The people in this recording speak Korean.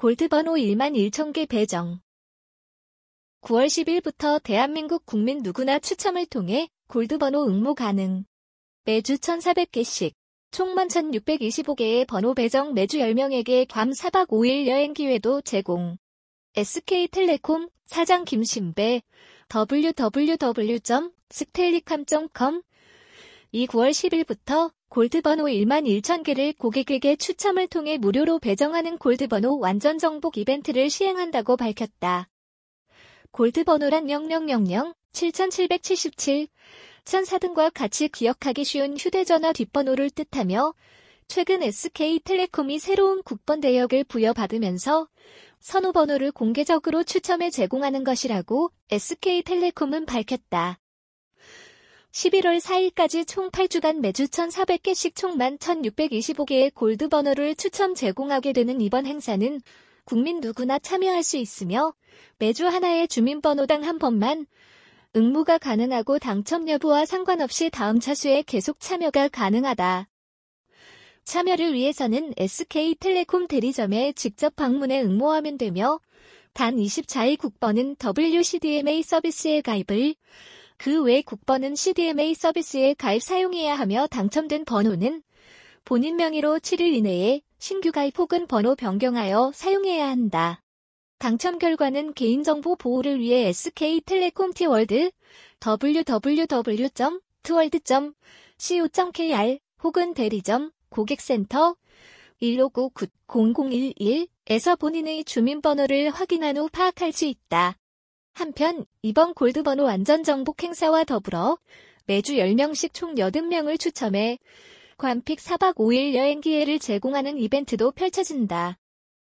골드번호 1만 1천 개 배정. 9월 10일부터 대한민국 국민 누구나 추첨을 통해 골드번호 응모 가능. 매주 1,400개씩, 총 11,625개의 번호 배정 매주 10명에게 괌 4박 5일 여행 기회도 제공. SK텔레콤 사장 김신배 www.stellicom.com 이 9월 10일부터 골드번호 1만 1천 개를 고객에게 추첨을 통해 무료로 배정하는 골드번호 완전 정복 이벤트를 시행한다고 밝혔다. 골드번호란 0000, 7777, 1004 등과 같이 기억하기 쉬운 휴대전화 뒷번호를 뜻하며 최근 SK텔레콤이 새로운 국번 대역을 부여받으면서 선호번호를 공개적으로 추첨해 제공하는 것이라고 SK텔레콤은 밝혔다. 11월 4일까지 총 8주간 매주 1,400개씩 총 11,625개의 골드번호를 추첨 제공하게 되는 이번 행사는 국민 누구나 참여할 수 있으며 매주 하나의 주민번호당 한 번만 응모가 가능하고 당첨 여부와 상관없이 다음 차수에 계속 참여가 가능하다. 참여를 위해서는 SK텔레콤 대리점에 직접 방문해 응모하면 되며 단 24일 국번은 WCDMA 서비스에 가입을, 그 외 국번은 CDMA 서비스에 가입 사용해야 하며 당첨된 번호는 본인 명의로 7일 이내에 신규 가입 혹은 번호 변경하여 사용해야 한다. 당첨 결과는 개인정보 보호를 위해 SK텔레콤 T월드 www.tworld.co.kr 혹은 대리점, 고객센터 159-9011에서 본인의 주민번호를 확인한 후 파악할 수 있다. 한편 이번 골드번호 완전정복 행사와 더불어 매주 10명씩 총 80명을 추첨해 괌픽 4박 5일 여행 기회를 제공하는 이벤트도 펼쳐진다.